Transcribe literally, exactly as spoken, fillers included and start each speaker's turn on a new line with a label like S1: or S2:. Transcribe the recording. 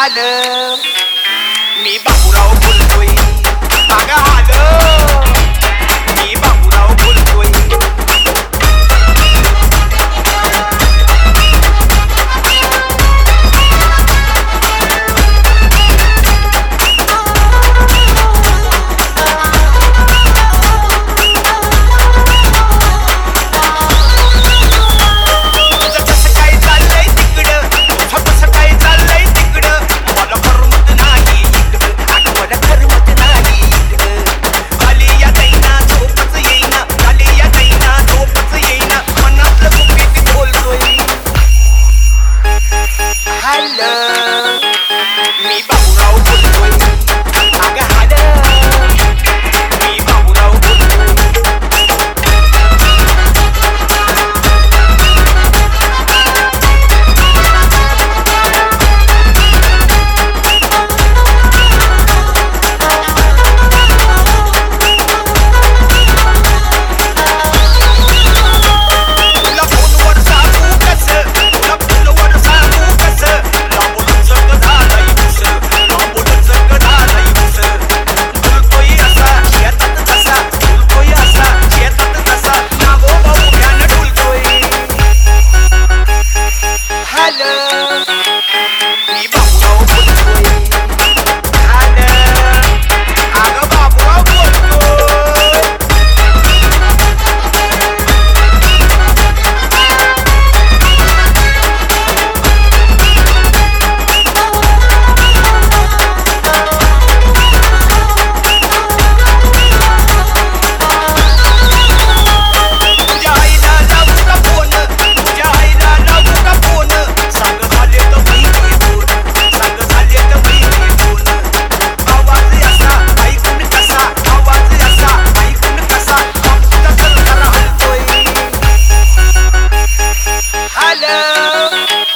S1: आलं मी बाबूराव बोलतोय अगं आलं मी बाबूराव बोलतोय मी बाबूराव बोलतोय अगं आलं मी बाबूराव बोलतोय तुला फोनवर सांगू कसं तुला फोनवर सांगू कसं मी बाबूराव बोलतोय आलं अगं बाबूराव बोलतोय तुझ्या आईला लावू का फोन तुझ्या आईला लावू का फोन सांग झाले तर महिने दोन सांग झाले तर महिने दोन आवाज असा ऐकून कसा आवाज असा ऐकून कसा बापूचा सरकार हलतोय आलं